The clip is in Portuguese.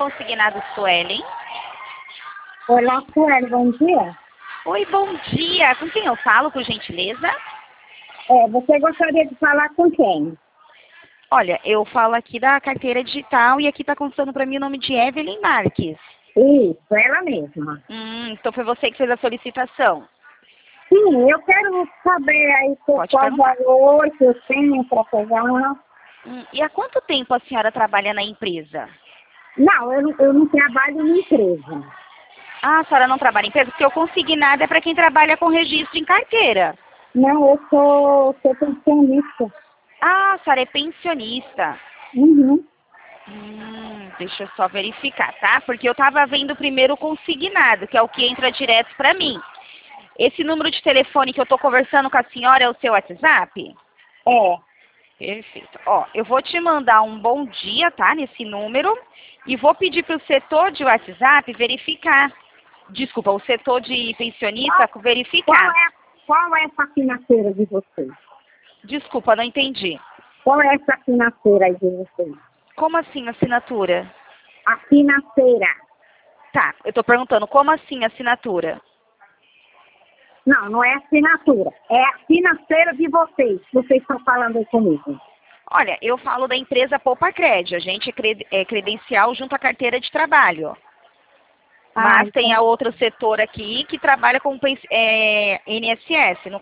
Consignado Suelen. Olá, Sueli, bom dia. Oi, bom dia. Com quem eu falo, por gentileza? Você gostaria de falar com quem? Olha, eu falo aqui da carteira digital e aqui está constando para mim o nome de Evelyn Marques. Isso, ela mesma. Então foi você que fez a solicitação. Sim, eu quero saber aí qual valor que eu tenho para pegar. E há quanto tempo a senhora trabalha na empresa? Não, eu não trabalho em empresa. Ah, a senhora não trabalha em empresa? Porque o consignado é para quem trabalha com registro em carteira. Não, eu sou pensionista. Ah, a senhora é pensionista. Uhum. Deixa eu só verificar, tá? Porque eu estava vendo primeiro o consignado, que é o que entra direto para mim. Esse número de telefone que eu estou conversando com a senhora é o seu WhatsApp? É. Perfeito. Ó, eu vou te mandar um bom dia, tá? Nesse número. E vou pedir para o setor de WhatsApp verificar. Desculpa, o setor de pensionista verificar. Qual é essa assinatura de vocês? Desculpa, não entendi. Qual é essa assinatura aí de vocês? Como assim assinatura? Assinatura. Tá, eu tô perguntando, como assim assinatura? Não, não é assinatura. É a financeira de vocês. Vocês estão falando aí comigo. Olha, eu falo da empresa Poupa Cred. A gente é credencial junto à carteira de trabalho. Mas tem a outro setor aqui que trabalha com INSS.